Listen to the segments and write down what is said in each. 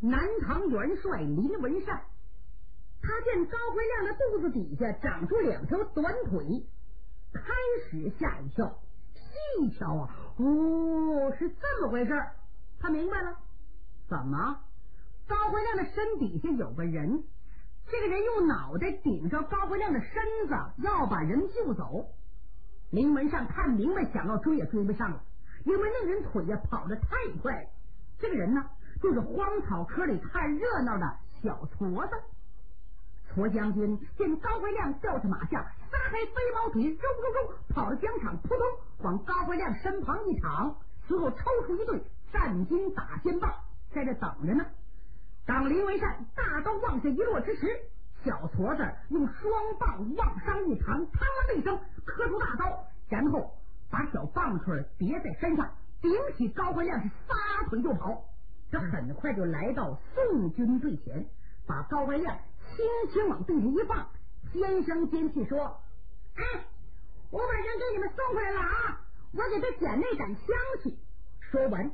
南唐元帅林文善，他见高辉亮的肚子底下长出两条短腿，开始吓一跳，细瞧啊，是这么回事。他明白了，怎么高辉亮的身底下有个人，这个人用脑袋顶着高辉亮的身子，要把人救走。林文善看明白，想要追也追不上了，因为那人腿呀跑得太快了。这个人呢，就是荒草科里看热闹的小矬子。矬将军见高辉亮掉下马下，撒开飞毛腿，肉肉肉跑到疆场，扑通往高辉亮身旁一躺，随后抽出一对战金打尖棒，在这等着呢。当林文善大刀往下一落之时，小矬子用双棒往上一扛，嘡了一声磕出大刀，然后把小棒槌别在身上，顶起高辉亮是撒腿就跑。他很快就来到宋军队前，把高辉亮轻轻往地上一放，尖声尖气说：“哎，我把人给你们送回来了啊！我给他捡那盏香去。”说完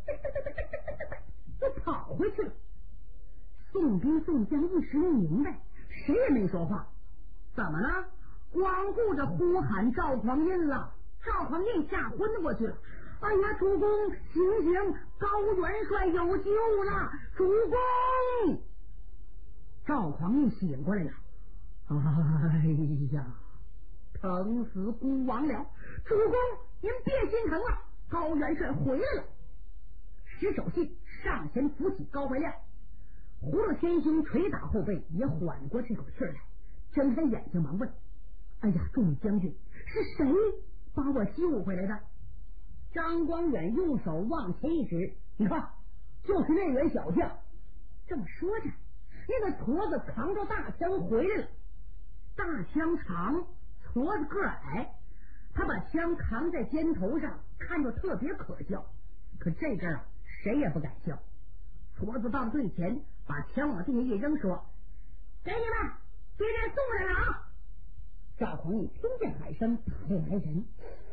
就跑回去了。宋兵宋将一时没明白，谁也没说话。怎么了？光顾着呼喊赵匡胤了。赵匡胤吓昏过去了。哎呀，主公，醒醒！高元帅有救了！主公！赵匡胤醒过来了。哎呀，疼死孤王了！主公，您别心疼了，高元帅回来了。石守信上前扶起高怀亮，葫芦天兄捶打后背，也缓过这口气来，睁开眼睛忙问：“哎呀，众将军，是谁把我救回来的？”张光远用手往前一指：“你看，就是那员小将。”这么说着，那个矬子扛着大枪回来了。大枪长，矬子个矮，他把枪扛在肩头上，看着特别可笑。可这阵儿谁也不敢笑。矬子到队前，把枪往地下一扔，说：“给你们，给人送来了啊！”赵匡胤听见喊声，派来人，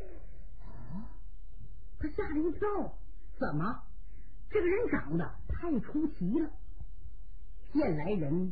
他吓了一跳。怎么？这个人长得太出奇了。见来人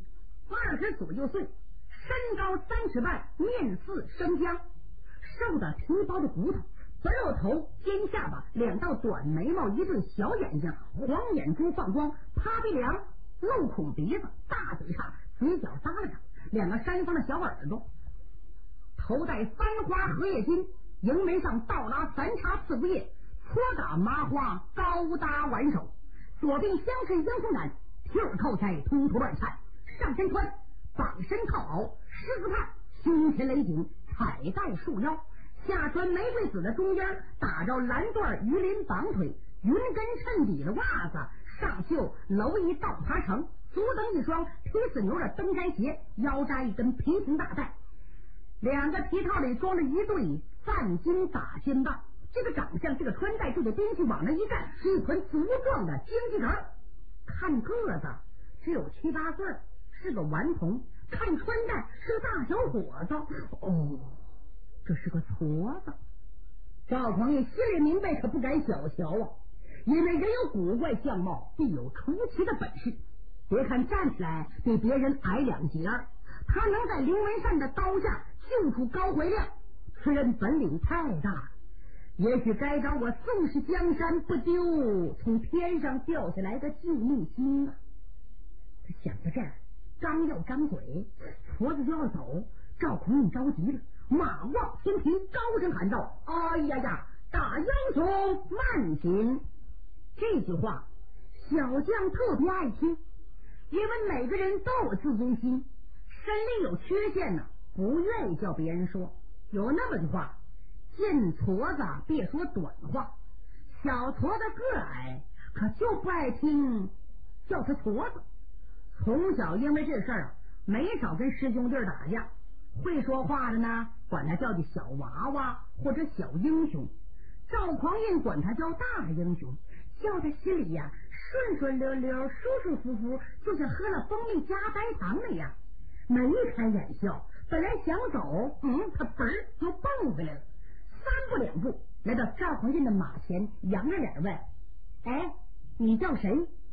20左右岁，身高30半，面似生姜，瘦的皮包的骨头，白肉头，尖下巴，两道短眉毛，一对小眼睛，黄眼珠放光，趴鼻梁，镂孔鼻子，大嘴叉，嘴角耷拉着，两个山方的小耳朵，头戴三花荷叶巾，迎眉上倒拉3叉4不叶，搓打麻花，高搭挽手，左鬓相衬英雄胆，提耳靠腮，突突乱颤，上身穿绑身套袄，狮子帕，胸前勒紧，彩带束腰，下穿玫瑰紫的中间打着蓝缎鱼鳞绑腿，云跟衬底的袜子，上绣蝼蚁倒爬成，足蹬一双踢死牛的登山鞋，腰扎一根平行大带，两个皮套里装着一对战金打肩棒。这个长相，这个穿戴，这个兵器往那一站，是一团足状的荆棘藤。看个子只有7、8岁，是个顽童；看穿戴是个大小伙子。这是个矬子。赵匡胤心里明白，可不敢小瞧啊，因为人有古怪相貌，必有出奇的本事。别看站起来比别人矮2截，他能在林文善的刀下救出高怀亮，此人本领太大了。也许该找我宋氏江山不丢从天上掉下来的救命星啊！他想到这儿，刚要张嘴，矬子就要走。赵匡胤着急了，马望天庭，高声喊道：“哎呀呀，大英雄慢行！”这句话小将特别爱听，因为每个人都有自尊心，身里有缺陷呢，不愿意叫别人说。有那么句话，见矬子别说短话，小矬子个矮，可就不爱听叫他矬子。从小因为这事儿没少跟师兄弟打架，会说话的呢，管他叫的小娃娃或者小英雄。赵匡胤管他叫大英雄，叫他心里呀顺顺溜溜，舒舒服服，就像喝了蜂蜜加白糖那样。眉开眼笑，本来想走，他嘣儿又蹦回来了，3步2步来到赵匡胤的马前，扬着脸问：“哎，你叫谁？”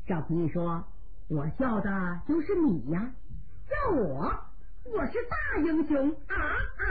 赵匡胤说：“我叫的就是你呀，叫我是大英雄啊啊！”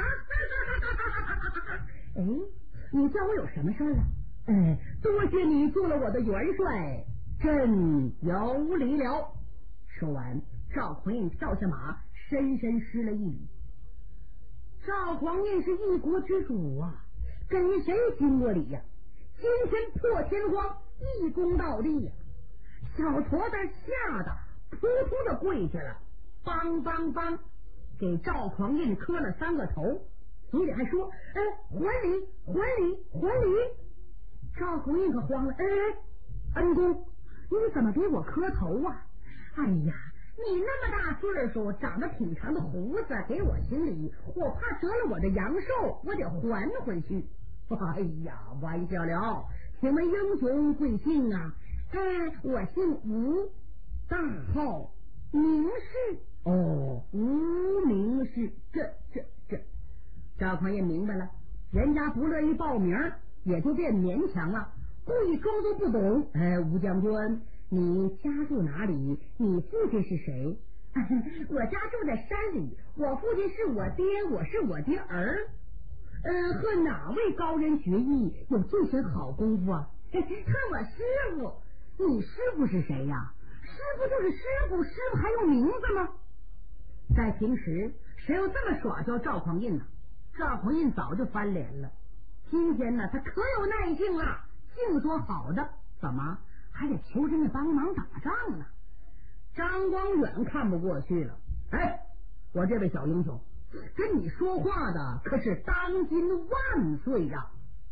哎，你叫我有什么事啊？多谢你做了我的元帅，朕有礼了。说完，赵匡胤跳下马，深深施了一礼。赵匡胤是一国之主啊，跟谁行过礼呀？今天破天荒，一躬到地呀！小矬子吓得扑扑的跪下了，梆梆梆，给赵匡胤磕了3个头，嘴里还说：“还礼，还礼，还礼。”赵匡胤可慌了，恩公，你怎么给我磕头啊？哎呀，你那么大岁数，长得挺长的胡子，给我行礼，我怕折了我的阳寿，我得还回去。哎呀，玩笑了，请问英雄贵姓啊？我姓吴，大号名士。无名氏。这，赵匡胤明白了，人家不乐意报名，也就变勉强了，故意装作不懂。吴将军，你家住哪里？你父亲是谁？我家住在山里，我父亲是我爹，我是我爹儿。和哪位高人学艺，有这身好功夫啊？和我师傅。你师傅是谁呀？师傅就是师傅，师傅还用名字吗？在平时谁又这么耍叫赵匡胤呢？赵匡胤早就翻脸了。今天呢，他可有耐性了，净说好的，怎么还得求人家帮忙打仗呢？张光远看不过去了，我这位小英雄，跟你说话的可是当今万岁呀！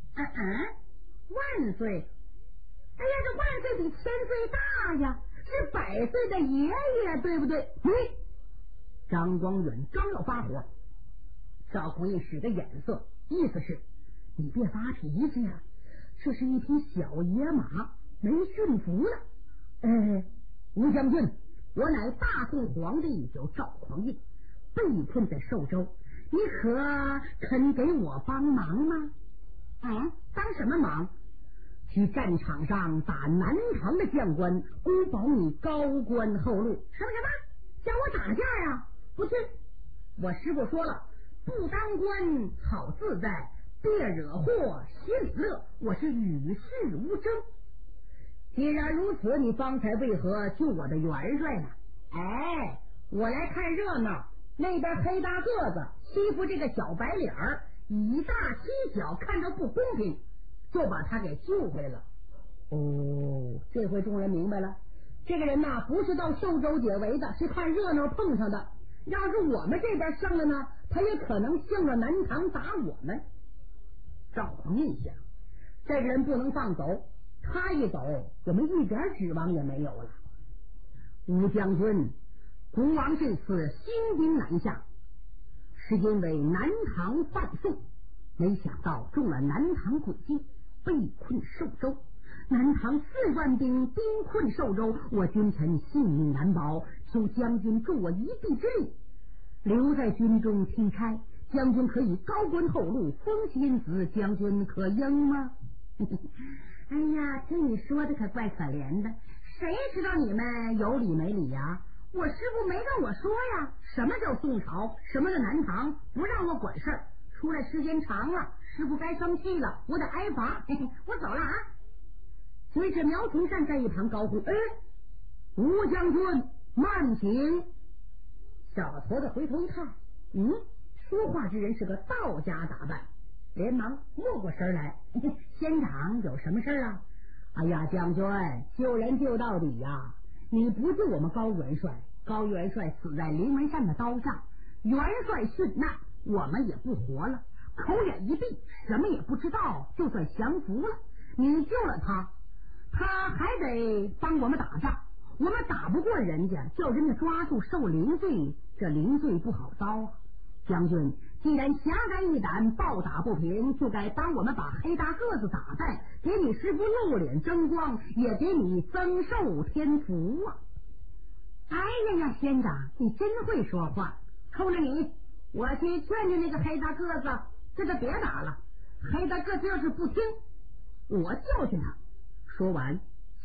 万岁！哎呀，这万岁比1000岁大呀，是100岁的爷爷，对不对？张光远刚要发火，赵匡胤使个眼色，意思是你别发脾气呀，这是一匹小野马，没驯服呢。吴将军，我乃大宋皇帝，叫赵匡胤，被困在寿州，你可肯给我帮忙吗？帮什么忙？去战场上打南唐的将官，公保你高官厚禄。什么？叫我打架呀？不去！我师傅说了，不当官好自在，别惹祸心里乐。我是与世无争。既然如此，你方才为何救我的元帅呢？我来看热闹，那边黑大个子欺负这个小白脸儿，以大欺小，看着不公平，就把他给救回了。这回众人明白了，这个人呐，不是到寿州解围的，是看热闹碰上的。要是我们这边胜了呢，他也可能向着南唐打我们。赵匡胤想，这个人不能放走，他一走，我们一点指望也没有了。吴将军，国王这次兴兵南下，是因为南唐犯宋，没想到中了南唐诡计，被困寿州。南唐4万兵兵困寿州，我君臣性命难保，求将军助我一臂之力，留在军中听差，将军可以高官厚禄，封其因子，将军可应吗？哎呀，听你说的可怪可怜的，谁知道你们有理没理呀？我师傅没跟我说呀，什么叫宋朝，什么叫南唐，不让我管事儿。出来时间长了，师傅该生气了，我得挨罚。我走了啊！随着苗廷善在一旁高呼：“吴将军慢请！”小矬子回头一看，说话之人是个道家打扮，连忙没过神来：“仙长有什么事啊？”“哎呀，将军，救人救到底呀！你不救我们高元帅，高元帅死在灵门山的刀上，元帅殉难，我们也不活了，口眼一闭，什么也不知道，就算降服了。你救了他，他还得帮我们打仗，我们打不过人家，叫人家抓住受凌罪，这凌罪不好遭啊！将军既然侠肝义胆，暴打不平，就该帮我们把黑大个子打败，给你师傅露脸争光，也给你增寿添福啊！哎呀，仙长你真会说话，冲着你，我去劝劝那个黑大个子，叫他别打了。黑大个子要是不听，我教训他。说完，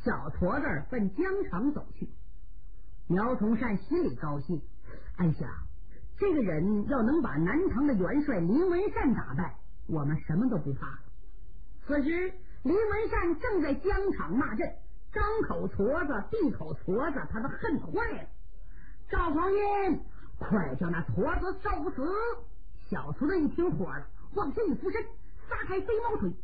小矬子奔江城走去。苗崇善心里高兴，暗想这个人要能把南唐的元帅林文善打败，我们什么都不怕了。此时林文善正在疆场骂阵，张口矬子闭口矬子，他都恨坏了。赵匡胤，快叫那矬子受死！小矬子一听火了，往前一俯身，撒开飞毛腿，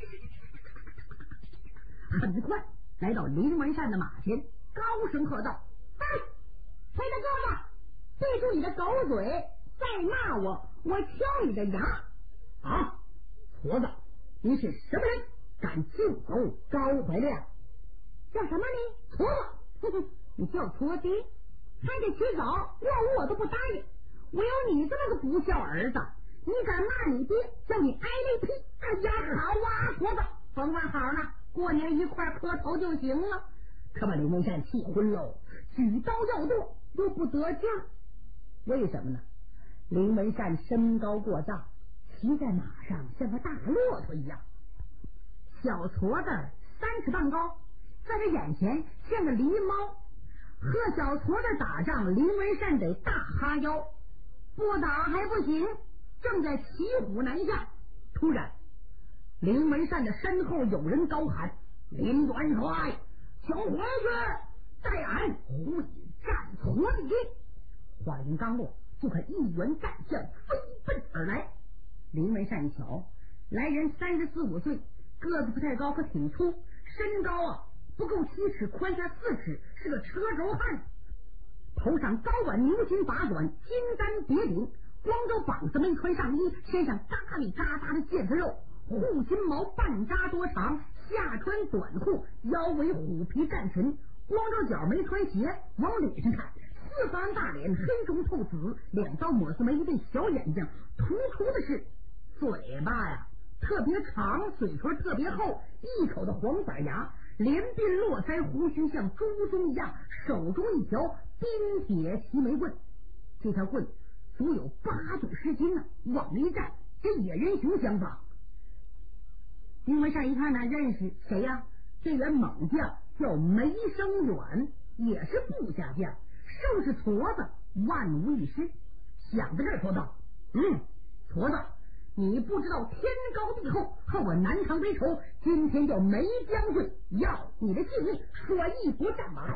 很快来到林文善的马前，高声喝道：哎，黑大个子，闭住你的狗嘴，再骂我，我敲你的牙！啊，矬子，你是什么人？敢进攻高怀亮？叫什么你？矬子！哼哼，你叫矬爹，看这起早，我都不答应。我有你这么个不孝儿子，你敢骂你爹，叫你挨雷劈！哎呀，好啊，矬子，甭管好了，过年一块磕头就行了。可把林文善气昏喽，举刀要剁，又不得劲儿。为什么呢？林文善身高过大，骑在马上像个大骆驼一样，小矬子3尺半高，在他眼前像个狸猫。和小矬子打仗，林文善得大哈腰，不打还不行，正在骑虎难下。突然林文善的身后有人高喊：林元帅，请回去，待俺会战矬子！话音刚落，就看一员战将飞奔而来。林文善一瞧，来人34、5岁，个子不太高，可挺粗，身高不够7尺，宽下4尺，是个车轴汉。头上高挽牛筋拔短，金丹叠顶，光着膀子没穿上衣，身上嘎里嘎达的腱子肉，护心毛半扎多长，下穿短裤，腰围虎皮战裙，光着脚没穿鞋，往脸上看4方大脸，黑中透紫，2道抹丝眉，一对小眼睛，突出的是嘴巴特别长，嘴唇特别厚，一口的黄板牙，连鬓络腮，胡须像猪鬃一样，手中一条冰铁齐眉棍，这条棍足有8、9十斤呢，往一站跟野人熊相仿。林文善一看呢，认识谁呀？这员猛将叫梅生远，也是部下将，胜是矬子，万无一失。想到这儿说道：矬子，你不知道天高地厚，和我南唐为仇，今天叫梅将军要你的性命，说一不战马。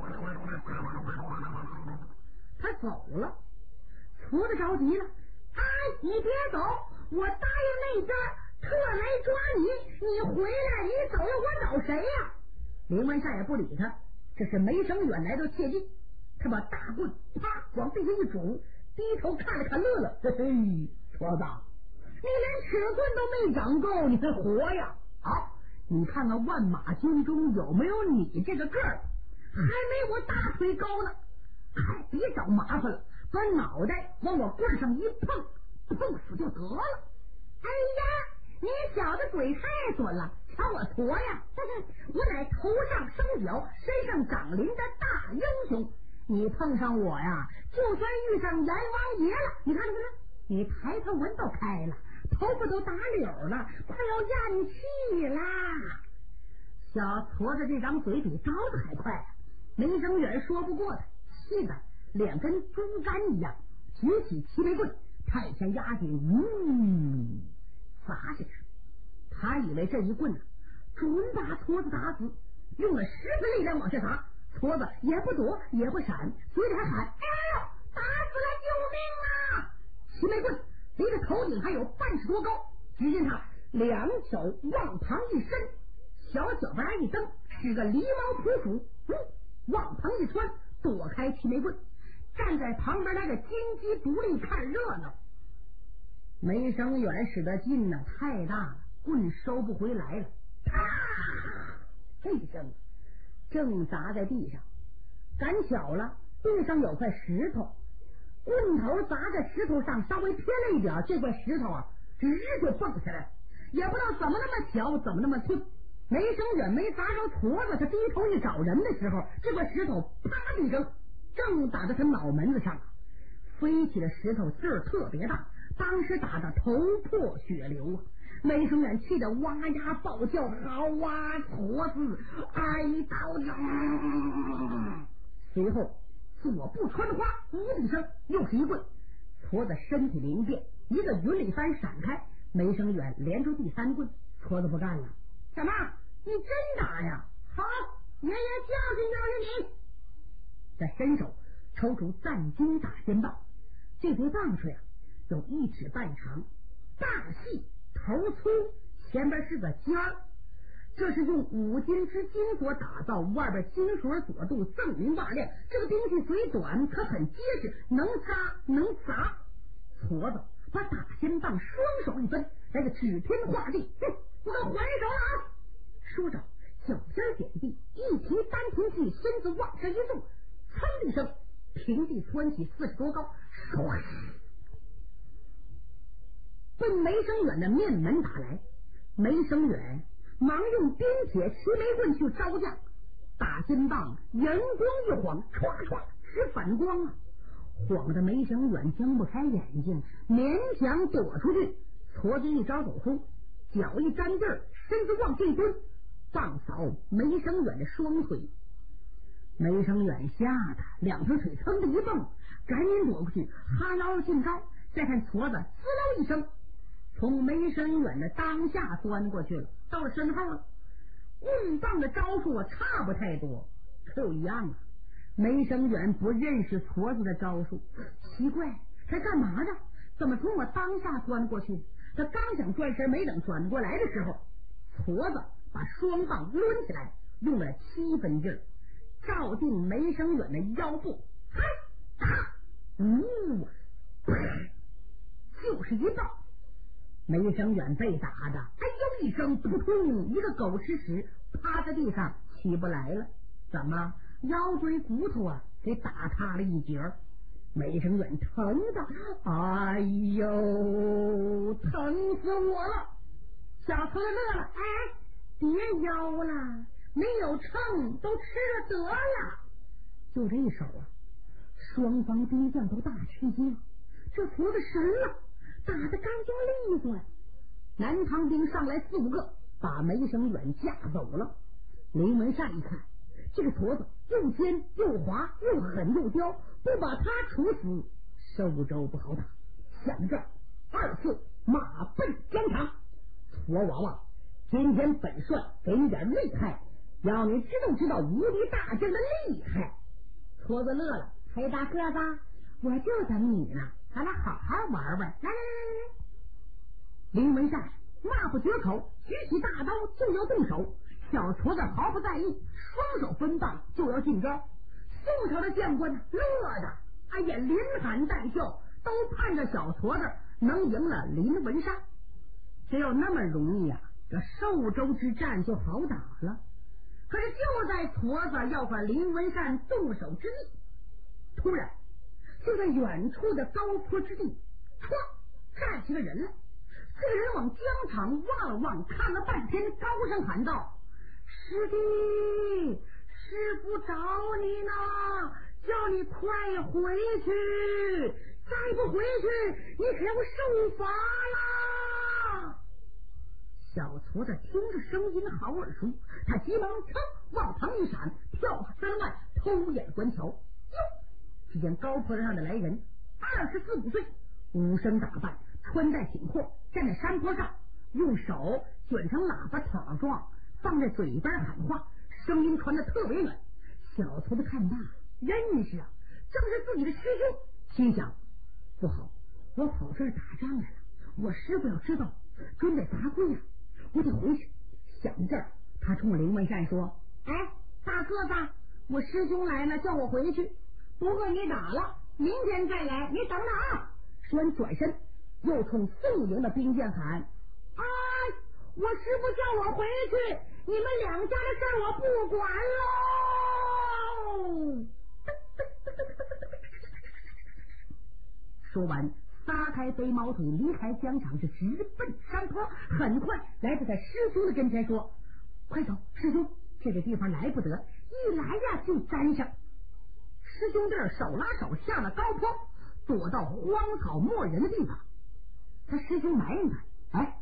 他走了。矬子着急了：哎，你别走，我答应那边特来抓你，你回来，你走了我找谁呀？林文善也不理他，这是梅生远来到切近，他把大棍啪往地下一拄，低头看了看，乐了：嘿嘿，矬子，你连尺棍都没长够，你还活呀？好，你看看万马军中有没有你这个个儿，还没我大腿高呢。别找麻烦了，把脑袋往我棍上一碰，碰死就得了。哎呀，你小子嘴太损了，瞧我矬呀！我乃头上生角，身上长鳞的大英雄，你碰上我呀，就算遇上阎王爷了。你看，你抬头纹都开了，头发都打柳了，快要咽气啦！小矬子这张嘴比刀子还快梅生远说不过他，气得2根猪肝一样，举起齐眉棍，太前压紧，砸下去。他以为这一棍准把矬子打死，用了10分力量往下砸，矬子也不躲也不闪，嘴里还喊：哎呦，打死了，救命啊！齐眉棍离着头顶还有半尺多高，只见他2手往旁一伸，小脚巴一蹬，使个狸猫扑鼠，往旁一穿，躲开齐眉棍，站在旁边那个金鸡独立看热闹。梅生远使的劲太大了，棍收不回来了，啪！这一声正砸在地上，赶巧了，地上有块石头，棍头砸在石头上，稍微偏了一点，这块石头直就蹦下来了，也不知道怎么那么巧，怎么那么寸。梅生远没砸着矬子，他低头一找人的时候，这块石头啪的一声，正打在他脑门子上，飞起的石头劲儿特别大，当时打得头破血流。 梅生远气得哇呀暴叫，好啊，矬子，挨刀子！随后左步穿花，一声又是一棍，矬子身体灵便，一个云里翻闪开，梅生远连出第三棍，矬子不干了，怎么你真打呀？好，爷爷教训教训你！再伸手抽出赞金大尖棒，这对棒槌啊有1尺半长，大细头粗，前边是个尖儿，这是用5斤之金所打造，外边金属佐镀，锃明瓦亮。这个兵器虽短，可很结实，能扎能砸。矬子把大尖棒双手一分，来个指天画地，我还手了啊！说着脚尖点地，一提丹田气，身子往上一纵，噌的一声，平地窜起40多高，奔梅生远的面门打来。梅生远忙用冰铁齐眉棍去招架，大金棒阳光一晃，唰唰是反光啊，晃得梅生远睁不开眼睛，勉强躲出去。矬子一招走出，脚一沾地儿，身子往这一蹲，棒扫梅生远的双腿。梅生远吓得两条腿噌的一蹦，赶紧躲过去，哈腰进招。再看矬子滋溜一声，从梅生远的当下钻过去了，到了身后了。棍棒的招数差不太多，可有一样啊，梅生远不认识矬子的招数，奇怪，他干嘛呢？怎么从我当下钻过去？他刚想转身，没等转过来的时候，矬子把双棒抡起来，用了7分劲儿，照定梅生远的腰部，嗨打，就是一棒。梅生远被打的哎呦一声，扑通一个狗吃屎，趴在地上起不来了。怎么腰椎骨头啊给打塌了一截？梅生远疼的哎呦疼死我了。小矬子乐了，哎，别腰了，没有秤都吃了得了。就这一手啊，双方兵将都大吃惊，这矬子神了，打得干净利索呀！南唐兵上来4、5个，把梅生远架走了。林文善一看，这个矬子又尖又滑，又狠又刁，不把他处死，寿州不好打。想着2次马奔疆场，矬娃娃，今天本帅给你点厉害，要你知道无敌大将的厉害。矬子乐了，嘿，大个子，我就等你呢，咱俩好好玩玩，来来来来来。林文善骂不绝口，举起大刀就要动手，小矬子毫不在意，双手分棒就要进招。宋朝的将官乐的哎呀连喊带笑，都盼着小矬子能赢了林文善。只有那么容易啊，这寿州之战就好打了。可是就在矬子要和林文善动手之际，突然就在远处的高坡之地，唰站起个人来。这个人往疆场望了望，看了半天，高声喊道：师弟，师父找你呢，叫你快回去，再不回去你可要受罚啦。小矬子听着声音好耳熟，他急忙往旁一闪，跳下山外，偷眼观瞧。哟，只见高坡上的来人24、5岁，无声打扮，穿戴挺阔，站在山坡上，用手卷成喇叭筒状，放在嘴边喊话，声音传得特别远。小矬子看大认识啊，正是自己的师兄，心想不好，我跑这儿打仗来了，我师傅要知道准得砸跪呀，我得回去。想这儿，他冲林文善说：哎，大个子，我师兄来了，叫我回去，不和你打了，明天再来，你等等啊。说完转身又冲宋营的兵将喊：哎，我师傅叫我回去，你们2家的事儿我不管喽。说完撒开飞毛腿离开疆场，是直奔山坡，很快来到他师兄的跟前说：快走，师兄，这个地方来不得，一来呀就沾上。师兄这儿手拉手下了高坡，躲到荒草没人的地方。他师兄埋怨他：哎，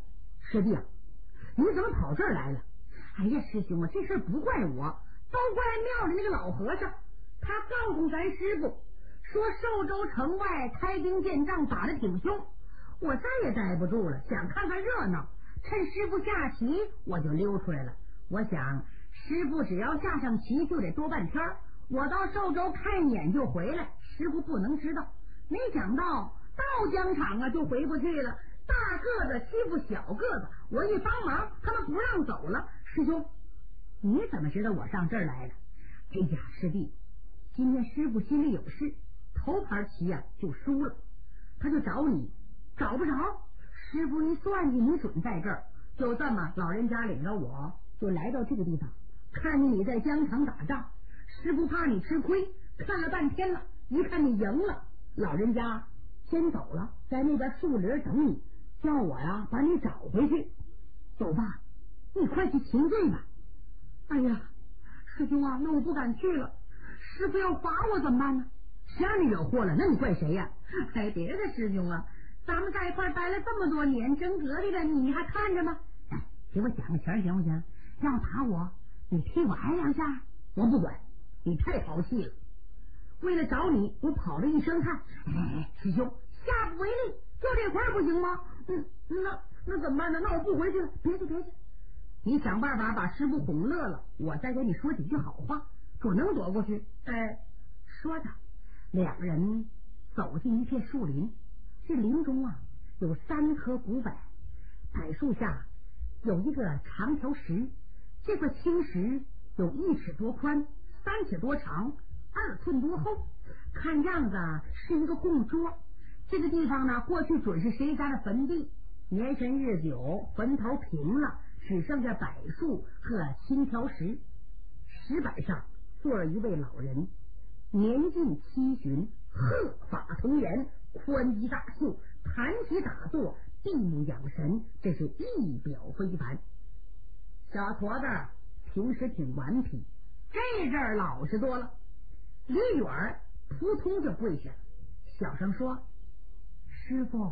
师弟啊，你怎么跑这儿来了？哎呀，师兄啊，这事不怪我，都怪庙里那个老和尚。他告诉咱师傅说，寿州城外开兵建仗打得挺凶，我再也待不住了，想看看热闹。趁师傅下棋，我就溜出来了。我想师傅只要下上棋就得多半天，我到寿州看一眼就回来，师傅不能知道。没想到到疆场啊就回不去了，大个子欺负小个子，我一帮忙他们不让走了。师兄，你怎么知道我上这儿来了？哎呀，师弟，今天师傅心里有事，头盘棋啊就输了，他就找你，找不着。师傅一算计，你准在这儿，就这么老人家领着我就来到这个地方，看见你在疆场打仗，师傅怕你吃亏，看了半天了，一看你赢了，老人家先走了，在那边树林等你，叫我呀把你找回去。走吧，你快去请罪吧。哎呀，师兄啊，那我不敢去了，师傅要罚我怎么办呢？谁让你惹祸了？那你怪谁呀？哎，别的师兄啊，咱们在一块待了这么多年，争得的了，你还看着吗？哎，给我讲个钱行不行？要打我，你踢我挨两下，我不管，你太淘气了。为了找你，我跑了一身汗。哎，师兄，下不为例，就这会儿不行吗？那怎么办呢？那我不回去了。别去，你想办法把师傅哄乐了，我再给你说几句好话，准能躲过去。哎，说着，两个人走进一片树林。这林中啊有3棵古柏，柏树下有一个长条石，这块青石有1尺多宽，3尺多长，2寸多厚，看样子是一个供桌。这个地方呢，过去准是谁家的坟地，年深日久，坟头平了，只剩下柏树和青条石。石板上坐了一位老人，年近70，鹤发童颜，宽衣大袖，盘膝打坐，闭目养神，这是一表非凡。小坨子平时挺顽皮，这阵儿老实多了，离远扑通就跪下，小声说：“师傅，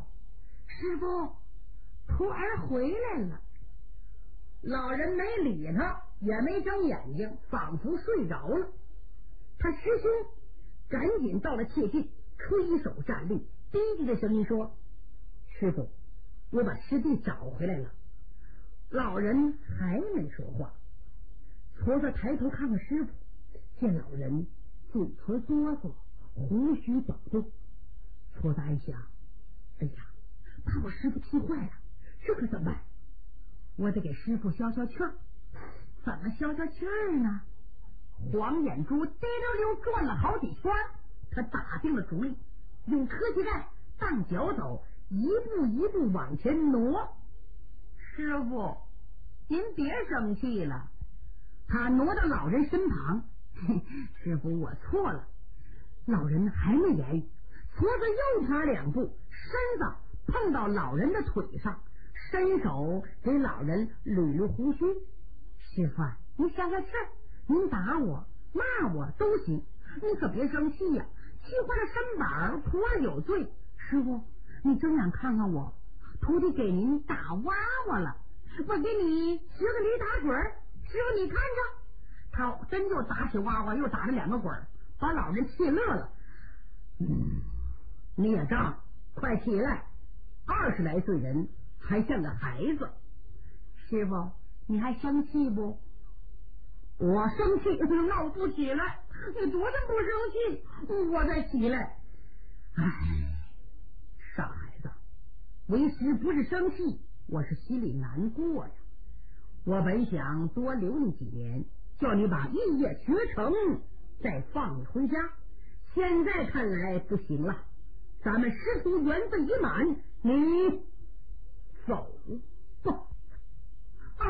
徒儿回来了。”老人没理他，也没睁眼睛，仿佛睡着了。他师兄赶紧到了切近，推手站立，低低的声音说：“师傅，我把师弟找回来了。”老人还没说话。矬子抬头看看师傅，见老人嘴唇哆嗦，胡须抖动。矬子暗想：哎呀，把我师傅气坏了，这可怎么办？我得给师傅消消气儿。怎么消消气儿呢？黄眼珠滴溜溜转了好几圈，他打定了主意，用科技带当脚走，一步一步往前挪。师傅，您别生气了。他挪到老人身旁，师傅，我错了。老人还没言语，矬子又爬2步，身子碰到老人的腿上，伸手给老人捋捋胡须。师傅，您消消气儿，您打我骂我都行，你可别生气呀，气坏了身板，徒儿有罪。师傅，你睁眼看看我，徒弟给您打娃娃了，我给你学个驴打滚，师傅你看着。他真就打起娃娃，又打了2个滚，把老人气乐了。孽障，快起来！20来岁人还像个孩子。师傅，你还生气不？我生气，那我不起来。你多大不生气，我再起来。唉，傻孩子，为师不是生气，我是心里难过呀。我本想多留你几年，叫你把艺业学成，再放你回家。现在看来不行了，咱们师徒缘分已满，你走吧。啊！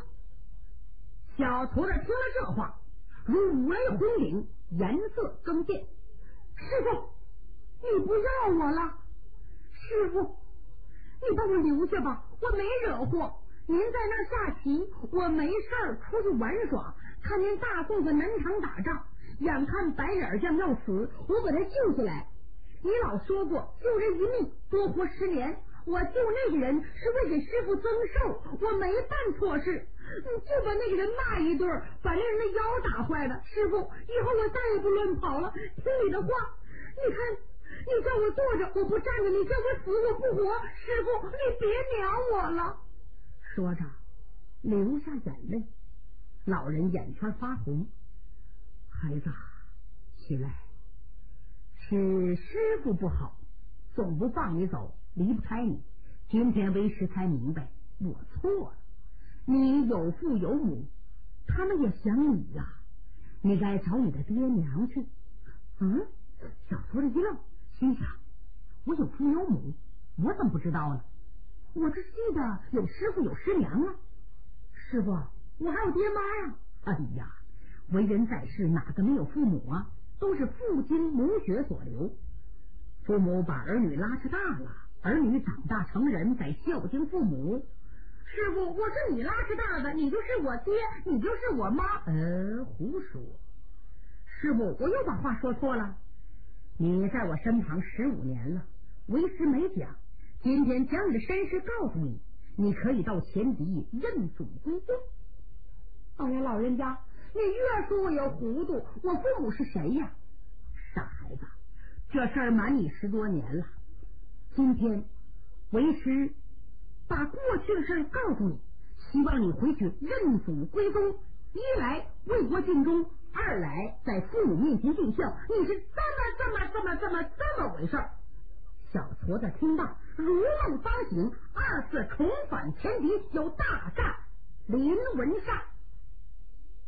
小徒儿听了这话，如五雷轰顶，颜色更变。师傅，你不要我了？师傅，你把我留下吧，我没惹祸。您在那儿下棋，我没事儿出去玩耍，看您大宋和南唐打仗，眼看白脸将要死，我把他救下来。你老说过救人一命多活10年， 我救那个人是为给师傅增寿，我没办错事，就把那个人骂一顿，把那人的腰打坏了。师傅，以后我再也不乱跑了，听你的话。你看，你叫我坐着我不站着，你叫我死我不活，师傅你别鸟我了。说着流下眼泪，老人眼圈发红。孩子，起来，是师傅不好，总不放你走，离不开你。今天为师才明白我错了，你有父有母，他们也想你呀，你该找你的爹娘去。小徒儿一愣，心想我有父有母，我怎么不知道呢？我这记得有师傅有师娘啊。师傅，我还有爹妈呀。哎呀，为人在世哪个没有父母啊？都是父精母血所留，父母把儿女拉扯大了，儿女长大成人再孝敬父母。师傅，我是你拉扯大的，你就是我爹，你就是我妈。胡说。师傅，我又把话说错了。你在我身旁15年了，为师没讲，今天将你的身世告诉你，你可以到前敌认祖归宗。哎呀，老人家，你越说我有糊涂，我父母是谁呀？傻孩子，这事儿瞒你10多年了，今天为师把过去的事告诉你，希望你回去认祖归宗，一来为国尽忠，二来在父母面前尽孝。你是这么回事儿。小矬子听到如梦方醒，2次重返前敌，有大战临文上。